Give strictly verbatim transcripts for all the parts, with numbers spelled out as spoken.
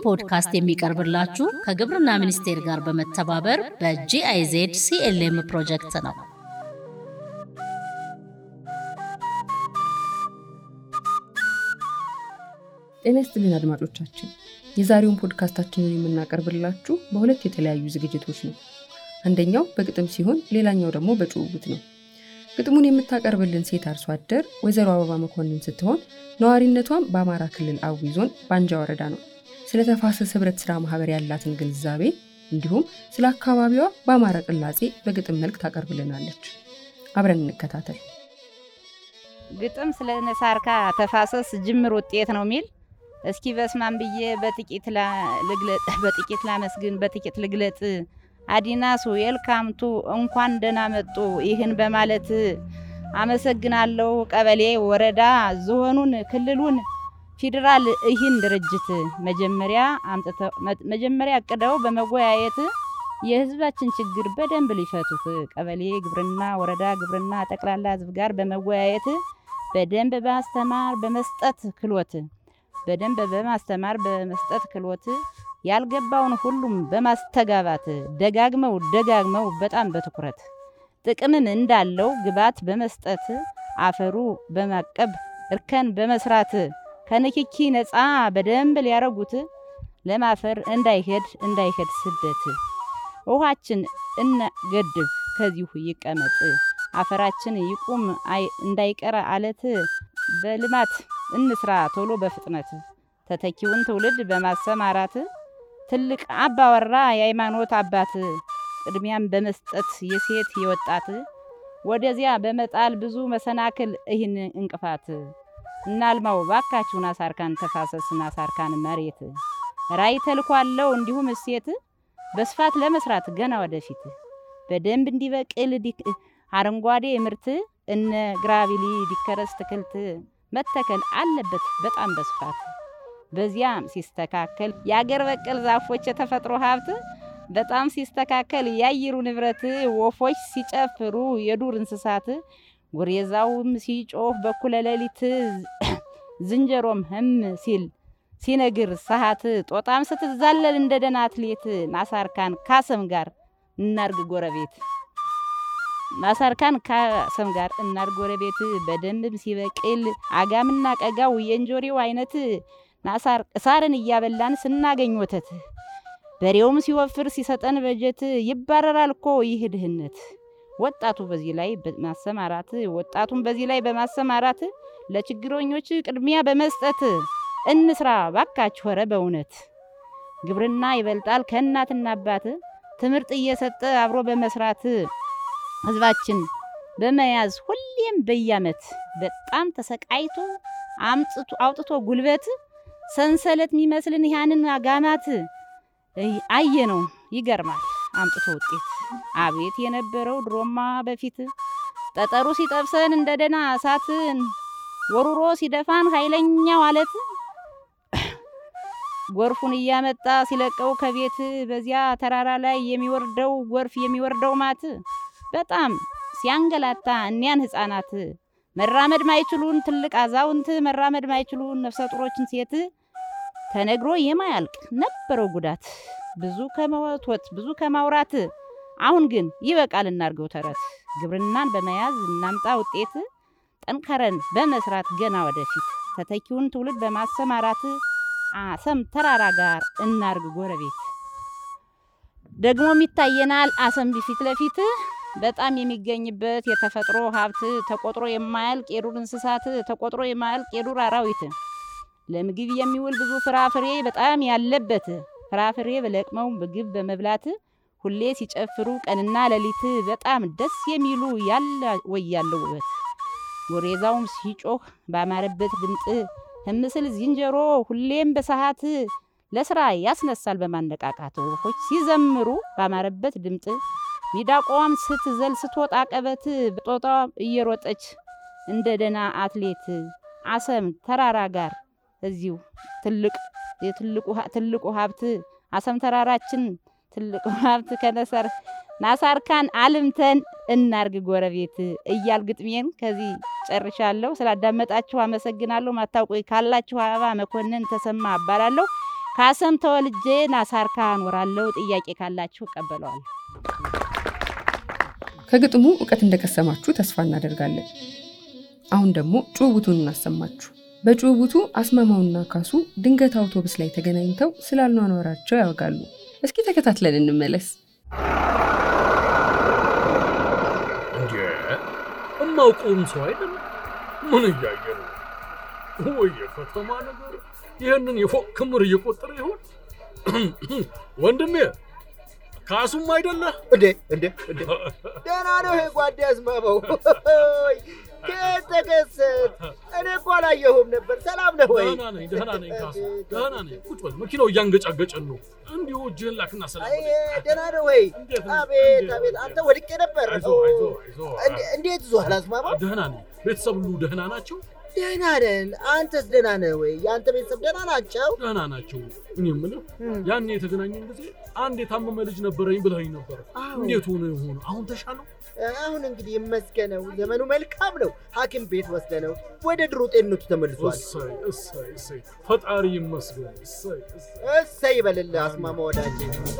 ፖድካስት የሚቀርብላችሁ ከግብርና ሚኒስቴር ጋር በመተባበር በጂአይዜድ ሲኤልኤም ፕሮጀክት ነው። ጤና ይስጥልን አድማጮቻችን። የዛሬውን ፖድካስታችንን የምናቀርብላችሁ በሁለት የተለያዩ ዝግጅቶች ነው። አንደኛው በግጥም ሲሆን ሌላኛው ደግሞ በጭውውት ነው። ግጥሙን የምታቀርብልን ሴት አርሶ አደር ወይዘሮ አበባ መኮንን ስትሆን ነዋሪነቷም በአማራ ክልል አዊ ዞን ባንጃ ወረዳ ነው። ስለ ተፋሰስ ህብረት ስራ ማህበር ያላትን ግንዛቤ እንዲሁም ስለ አካባቢዋ በአማራ ቅላጼ በግጥም መልክ ታቀርብልናለች። አብረን እንከታተል። ግጥም ስለ ነሳርካ ተፋሰስ ጅምር ውጤት ነው ሚል እስኪ በስማም ብዬ በጥቂት ለግለጥ በጥቂት ላመስግን በጥቂት ልግለጥ አዲናሱ የልካምቱ እንኳን ደህና መጡ ይህን በማለት አመሰግናለሁ። ቀበሌ ወረዳ ዞኑን ክልሉን ፌደራል ይህን ድርጅት መጀመሪያ አምጥተው መጀመሪያ አቅደው በመወያየት የህዝባችን ችግር በደንብ ሊፈቱት ቀበሌ ግብርና ወረዳ ግብርና ጠቅላላ ህዝብ ጋር በመወያየት በደንብ በማስተማር በመስጠት ክሎት በደንብ በማስተማር በመስጠት ክሎት ያልገባውን ሁሉም በማስተጋባት ደጋግመው ደጋግመው በጣም በትኩረት ጥቅምም እንዳለው ግባት በመስጠት አፈሩ በማቀብ እርከን በመስራት ከንክኪ ነፃ በደንብ ሊያረጉት ለማፈር እንዳይሄድ እንዳይሄድ ስደት ውሃችን እንገድብ ከዚሁ ይቀመጥ አፈራችን ይቁም እንዳይቀር አለት በልማት እንስራ ቶሎ በፍጥነት ተተኪውን ትውልድ በማሰማራት ትልቅ አባወራ የሃይማኖት አባት ቅድሚያም በመስጠት የሴት የወጣት ወደዚያ በመጣል ብዙ መሰናክል ይህን እንቅፋት እናልማው ባካችሁ ናሳርካን ተፋሰስ ናሳርካን መሬት ራይ ተልኳለው እንዲሁም እሴት በስፋት ለመስራት ገና ወደፊት በደንብ እንዲበቅል አረንጓዴ ምርት እነ ግራቪሊ ዲከረስ ተክልት መተከል አለበት በጣም በስፋት በዚያም ሲስተካከል ያገር በቀል ዛፎች የተፈጥሮ ሀብት በጣም ሲስተካከል ያይሩ ንብረት ወፎች ሲጨፍሩ የዱር እንስሳት ጉሬዛውም ሲጮህ በኩለ ሌሊት ዝንጀሮም ህም ሲል ሲነግር ሰዓት ጦጣም ስትዛለል እንደ ደና አትሌት ናሳርካን ካሰም ጋር እናርግ ጎረቤት ናሳርካን ካሰም ጋር እናርግ ጎረቤት በደንብ ሲበቅል አጋምና ቀጋው የእንጆሪው አይነት ናሳር ሳርን እያበላን ስናገኝ ወተት በሬውም ሲወፍር ሲሰጠን በጀት ይባረራል እኮ ይህ ድህነት ወጣቱ በዚህ ላይ በማሰማራት ወጣቱን በዚህ ላይ በማሰማራት ለችግረኞች ቅድሚያ በመስጠት እንስራ ባካችሁ ኧረ በእውነት ግብርና ይበልጣል ከእናትና አባት ትምርት እየሰጠ አብሮ በመስራት ህዝባችን በመያዝ ሁሌም በያመት በጣም ተሰቃይቶ አምጥቶ አውጥቶ ጉልበት ሰንሰለት የሚመስልን ያንን አጋማት አየነው ይገርማል አምጥቶ ውጤት አቤት የነበረው ድሮማ በፊት ጠጠሩ ሲጠብሰን እንደደና እሳትን ወሩሮ ሲደፋን ኃይለኛው አለት ጎርፉን እያመጣ ሲለቀው ከቤት በዚያ ተራራ ላይ የሚወርደው ጎርፍ የሚወርደው ማት በጣም ሲያንገላታ እኒያን ህፃናት መራመድ ማይችሉን ትልቅ አዛውንት መራመድ ማይችሉን ነፍሰ ጡሮችን ሴት ተነግሮ የማያልቅ ነበረው ጉዳት ብዙ ከመወትወት ብዙ ከማውራት አሁን ግን ይበቃል እናርገው ተረት ግብርናን በመያዝ እናምጣ ውጤት ጠንከረን በመስራት ገና ወደፊት ተተኪውን ትውልድ በማሰማራት አሰም ተራራ ጋር እናርግ ጎረቤት ደግሞ ይታየናል አሰም ቢፊት ለፊት በጣም የሚገኝበት የተፈጥሮ ሀብት ተቆጥሮ የማያልቅ የዱር እንስሳት ተቆጥሮ የማያልቅ የዱር አራዊት ለምግብ የሚውል ብዙ ፍራፍሬ በጣም ያለበት ፍራፍሬ በለቅመው ምግብ በመብላት ሁሌ ሲጨፍሩ ቀንና ሌሊት በጣም ደስ የሚሉ ያለ ወያለው ውበት ጎሬዛውም ሲጮህ ባማረበት ድምጽ ህምስል ዝንጀሮ ሁሌም በሰዓት ለስራ ያስነሳል በማነቃቃት ወፎች ሲዘምሩ ባማረበት ድምጽ ሚዳቆም ስትዘል ስትወጣ ቀበት በጦጣ እየሮጠች እንደ ደና አትሌት አሰም ተራራ ጋር እዚሁ ትልቅ የትልቁ ትልቁ ሀብት አሰም ተራራችን ትልቁ ሀብት ከነሰር ናሳርካን አልምተን እናርግ ጎረቤት እያል ግጥሜን ከዚህ ጨርሻለሁ። ስላዳመጣችሁ አመሰግናለሁ። ማታውቁ ካላችሁ አበባ መኮንን ተሰማ አባላለሁ። ካሰም ተወልጄ ናሳርካ እኖራለሁ። ጥያቄ ካላችሁ ቀበለዋል። ከግጥሙ ዕውቀት እንደቀሰማችሁ ተስፋ እናደርጋለን። አሁን ደግሞ ጭውውቱን እናሰማችሁ። በጭውውቱ አስማማውና ካሱ ድንገት አውቶቡስ ላይ ተገናኝተው ስላልኗኗራቸው ያወጋሉ። እስኪ ተከታትለን እንመለስ። እንዴ እማውቁም ሰው አይደለም ምን እያየ ነው? ወይ የከተማ ነገር ይሄንን የፎቅ ክምር እየቆጠረ ይሆን? ወንድሜ ካሱም አይደለ እንዴ እንዴ እንዴ ደህና ነው ጓዴ አስማማው? ከተከሰት እኔ እኮ አላየሁም ነበር። ሰላም ነህ ወይ? ደህና ነኝ ደህና ነኝ ካሱ ደህና ነኝ። ቁጭ በል መኪናው እያንገጫገጨን ነው። እንዲሁ እጅህን ላክና ሰላም አይ ደህና ነው ወይ? አቤት አቤት አንተ ወድቄ ነበር። እንዴት ዞሃል አስማማው? ደህና ነኝ። ቤተሰብ ሁሉ ደህና ናቸው? ደህና ነን። አንተስ ደህና ነህ ወይ? ያንተ ቤተሰብ ደህና ናቸው? ደህና ናቸው። እኔ የምልህ ያኔ የተገናኘን ጊዜ አንድ የታመመ ልጅ ነበረኝ ብለኸኝ ነበር። እንዴት ሆነ ይሆን? አሁን ተሻለው? አሁን እንግዲህ ይመስገነው ዘመኑ መልካም ነው። ሐኪም ቤት ወስደነው ወደ ድሮ ጤንነቱ ተመልሷል። እሰይ እሰይ እሰይ ፈጣሪ ይመስገን። እሰይ እሰይ ይበልልህ አስማማው ወዳጄ።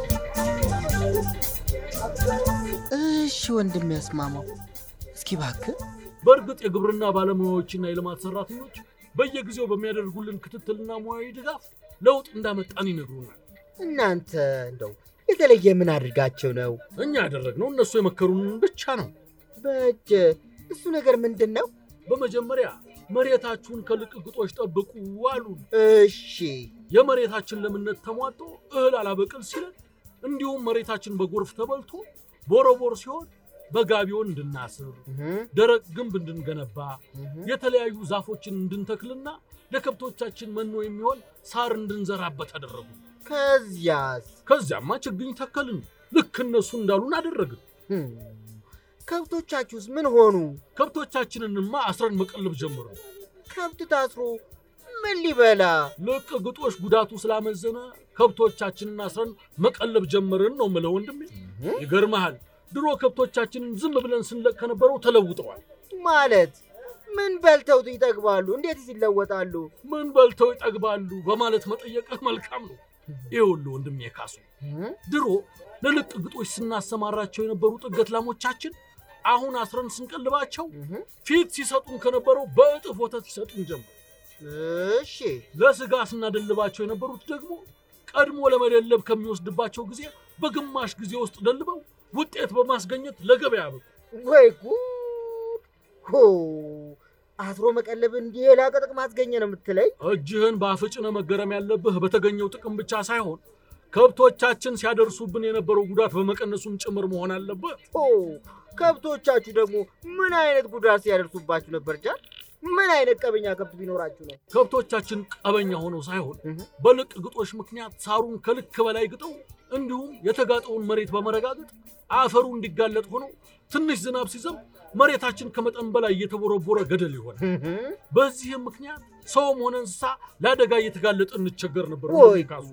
እሺ ወንድሜ አስማማው እስኪ እባክህ በርግጥ የግብርና ባለሙያዎችና የልማት ሰራተኞች በየጊዜው በሚያደርጉልን ክትትልና ሙያዊ ድጋፍ ለውጥ እንዳመጣን ይነግሩናል። እናንተ እንደው የተለየ ምን አድርጋቸው ነው? እኛ ያደረግነው እነሱ የመከሩን ብቻ ነው። በእጅ እሱ ነገር ምንድነው? በመጀመሪያ መሬታችሁን ከልቅግጦች ጠብቁ አሉን። እሺ የመሬታችን ለምነት ተሟጦ እህል አላበቅል ሲለን፣ እንዲሁም መሬታችን በጎርፍ ተበልቶ ቦረቦር ሲሆን በጋቢውን እንድናስር፣ ደረቅ ግንብ እንድንገነባ፣ የተለያዩ ዛፎችን እንድንተክልና ለከብቶቻችን መኖ የሚሆን ሳር እንድንዘራበት አደረጉ። ከዚያስ? ከዚያማ ችግኝ ተከልን። ልክ እነሱ እንዳሉን አደረግን። ከብቶቻችሁስ ምን ሆኑ? ከብቶቻችንንማ አስረን መቀለብ ጀመርን። ከብት ታስሮ ምን ሊበላ? ልቅ ግጦሽ ጉዳቱ ስላመዘነ ከብቶቻችንን አስረን መቀለብ ጀመርን ነው የምለው ወንድሜ። ይገርምሃል ድሮ ከብቶቻችንን ዝም ብለን ስንለቅ ከነበረው ተለውጠዋል። ማለት ምን በልተው ይጠግባሉ? እንዴት ይለወጣሉ? ምን በልተው ይጠግባሉ በማለት መጠየቅህ መልካም ነው። ይኸውልህ ወንድሜ ካሱ ድሮ ለልቅ ግጦሽ ስናሰማራቸው የነበሩ ጥገት ላሞቻችን አሁን አስረን ስንቀልባቸው ፊት ሲሰጡን ከነበረው በእጥፍ ወተት ሲሰጡን ጀመር። እሺ ለስጋ ስናደልባቸው የነበሩት ደግሞ ቀድሞ ለመደለብ ከሚወስድባቸው ጊዜ በግማሽ ጊዜ ውስጥ ደልበው ውጤት በማስገኘት ለገበያ በቁ። ወይ ጉድ! ሆ አስሮ መቀለብ እንዲህ የላቀ ጥቅም አስገኘ ነው የምትለኝ? እጅህን በአፍጭነ መገረም ያለብህ በተገኘው ጥቅም ብቻ ሳይሆን ከብቶቻችን ሲያደርሱብን የነበረው ጉዳት በመቀነሱም ጭምር መሆን አለበት። ኦ ከብቶቻችሁ ደግሞ ምን አይነት ጉዳት ሲያደርሱባችሁ ነበር ጃል? ምን አይነት ቀበኛ ከብት ቢኖራችሁ ነው? ከብቶቻችን ቀበኛ ሆነው ሳይሆን በልቅ ግጦሽ ምክንያት ሳሩን ከልክ በላይ ግጠው እንዲሁም የተጋጠውን መሬት በመረጋገጥ አፈሩ እንዲጋለጥ ሆኖ ትንሽ ዝናብ ሲዘንብ መሬታችን ከመጠን በላይ እየተቦረቦረ ገደል ይሆናል። በዚህም ምክንያት ሰውም ሆነ እንስሳ ለአደጋ እየተጋለጠ እንቸገር ነበር። ወይ ካሱ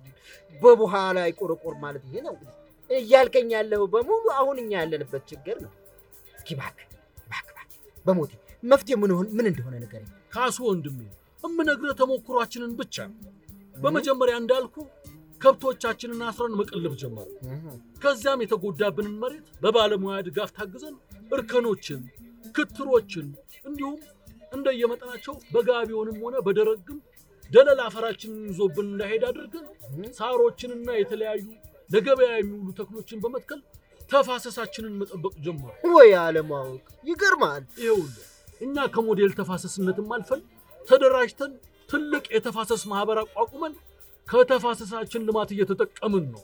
በበኋላ ይቆረቆር ማለት ይሄ ነው እያልከኝ ያለው በሙሉ አሁን እኛ ያለንበት ችግር ነው። እስኪ እባክህ እባክህ በሞቴ መፍትሄ ምን ሆነ ምን እንደሆነ ንገረኝ ካሱ ወንድሜ። እምነግርህ ተሞክሯችንን ብቻ ነው። በመጀመሪያ እንዳልኩ ከብቶቻችንን አስረን መቀለብ ጀመር። ከዚያም የተጎዳብንን መሬት በባለሙያ ድጋፍ ታግዘን እርከኖችን፣ ክትሮችን እንዲሁም እንደየመጠናቸው በጋቢውንም ሆነ በደረቅም ደለል አፈራችንን ይዞብን እንዳይሄድ አድርገን ሳሮችንና የተለያዩ ለገበያ የሚውሉ ተክሎችን በመትከል ተፋሰሳችንን መጠበቅ ጀመር። ወይ አለማወቅ ይገርማል። ይኸውልህ እኛ ከሞዴል ተፋሰስነትም አልፈን ተደራጅተን ትልቅ የተፋሰስ ማህበር አቋቁመን ከተፋሰሳችን ልማት እየተጠቀምን ነው።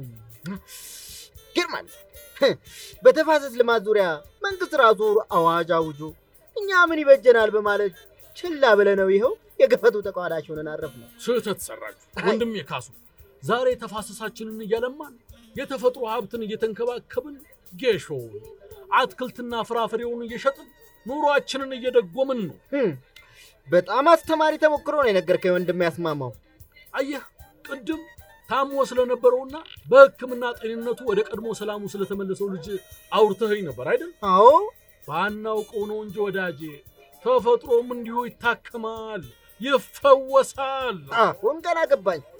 ይገርማል። በተፋሰስ ልማት ዙሪያ መንግስት ራሱ አዋጅ አውጆ እኛ ምን ይበጀናል በማለት ችላ ብለነው ይኸው የገፈቱ ተቋዳሽ ሆነን አረፍነው። ስህተት ሰራችሁ ወንድሜ ካሱ። ዛሬ ተፋሰሳችንን እያለማን የተፈጥሮ ሀብትን እየተንከባከብን ጌሾውን አትክልትና ፍራፍሬውን እየሸጥን ኑሯችንን እየደጎምን ነው። በጣም አስተማሪ ተሞክሮ ነው የነገርከኝ ወንድሜ አስማማው። አየህ ቅድም ታሞ ስለነበረውና በሕክምና ጤንነቱ ወደ ቀድሞ ሰላሙ ስለተመለሰው ልጅ አውርተኸኝ ነበር አይደል? አዎ ባናውቀው ነው እንጂ ወዳጄ ተፈጥሮም እንዲሁ ይታከማል፣ ይፈወሳል። አሁን ገና ገባኝ።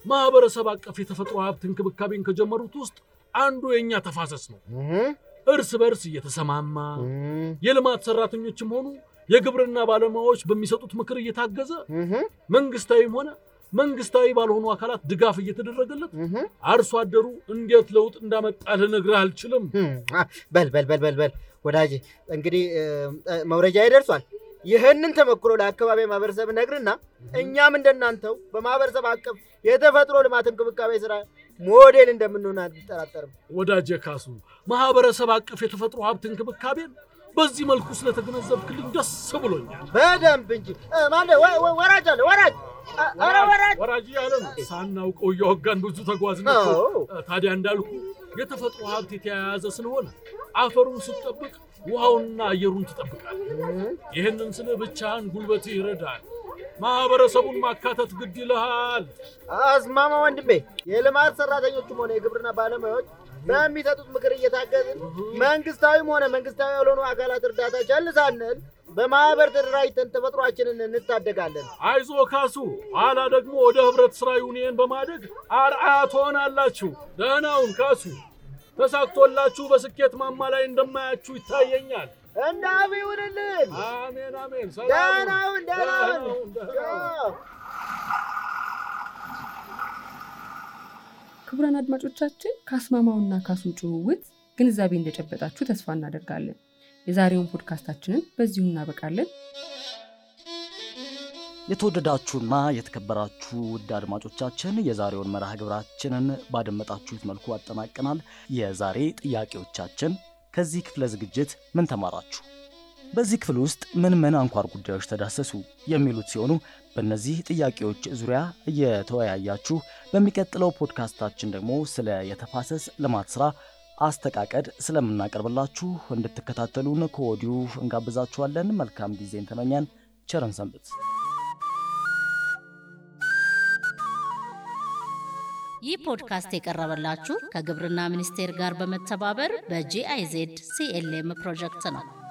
ማህበረሰብ አቀፍ የተፈጥሮ ሀብት እንክብካቤን ከጀመሩት ውስጥ አንዱ የኛ ተፋሰስ ነው። እርስ በርስ እየተሰማማ የልማት ሰራተኞችም ሆኑ የግብርና ባለሙያዎች በሚሰጡት ምክር እየታገዘ መንግስታዊም ሆነ መንግስታዊ ባልሆኑ አካላት ድጋፍ እየተደረገለት አርሶ አደሩ እንዴት ለውጥ እንዳመጣ ልነግርህ አልችልም። በል በል በል በል በል ወዳጄ እንግዲህ መውረጃ ይደርሷል። ይሄንን ተመክሮ ለአካባቢ ማህበረሰብ ነግርና እኛም እንደናንተው በማህበረሰብ አቀፍ የተፈጥሮ ልማት እንክብካቤ ስራ ሞዴል እንደምንሆን አልጠራጠርም። ወዳጄ ካሱ ማህበረሰብ አቀፍ የተፈጥሮ ሀብት እንክብካቤን በዚህ መልኩ ስለተገነዘብክልኝ ደስ ብሎኛል። በደንብ እንጂ ማለ ወራጅ አለ ወራጅ አረ ወራጅ ወራጅ ያለ ሳናውቀው እየወጋን ብዙ ተጓዝን እኮ። ታዲያ እንዳልኩ የተፈጥሮ ሀብት የተያያዘ ስለሆነ አፈሩን ስትጠብቅ ውሃውንና አየሩን ትጠብቃለህ። ይሄንን ስለ ብቻህን ጉልበት ይረዳል። ማህበረሰቡን ማካተት ግድ ይልሃል። አስማማ ወንድሜ የልማት ሰራተኞችም ሆነ የግብርና ባለሙያዎች በሚሰጡት ምክር እየታገዝን መንግስታዊም ሆነ መንግስታዊ ያልሆኑ አካላት እርዳታ ቸልሳንል በማህበር ተደራጅተን ተፈጥሯችንን እንታደጋለን። አይዞ ካሱ ኋላ ደግሞ ወደ ህብረት ስራ ዩኒየን በማደግ አርአያ ትሆናላችሁ። ደህናውን ካሱ ተሳክቶላችሁ በስኬት ማማ ላይ እንደማያችሁ ይታየኛል። እንዳው ይሁንልን። አሜን አሜን። ደህናውን ደህናውን ክቡራን አድማጮቻችን ከአስማማውና ካሱ ጭውውት ግንዛቤ እንደጨበጣችሁ ተስፋ እናደርጋለን። የዛሬውን ፖድካስታችንን በዚሁ እናበቃለን። የተወደዳችሁና የተከበራችሁ ውድ አድማጮቻችን የዛሬውን መርሃ ግብራችንን ባደመጣችሁት መልኩ አጠናቀናል። የዛሬ ጥያቄዎቻችን ከዚህ ክፍለ ዝግጅት ምን ተማራችሁ? በዚህ ክፍል ውስጥ ምን ምን አንኳር ጉዳዮች ተዳሰሱ የሚሉት ሲሆኑ በእነዚህ ጥያቄዎች ዙሪያ እየተወያያችሁ በሚቀጥለው ፖድካስታችን ደግሞ ስለ የተፋሰስ ልማት ስራ አስተቃቀድ ስለምናቀርብላችሁ እንድትከታተሉን ከወዲሁ እንጋብዛችኋለን። መልካም ጊዜን ተመኘን። ቸርን ሰንብት። ይህ ፖድካስት የቀረበላችሁ ከግብርና ሚኒስቴር ጋር በመተባበር በጂአይዜድ ሲኤልኤም ፕሮጀክት ነው።